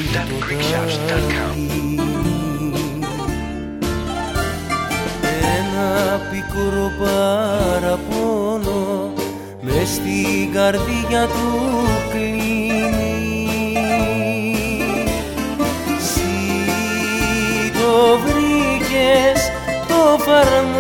www.greeksounds.com. Ένα πικρό παραπονό μες στην καρδιά του κλείνει. Συ το βρήκες το φάρμακο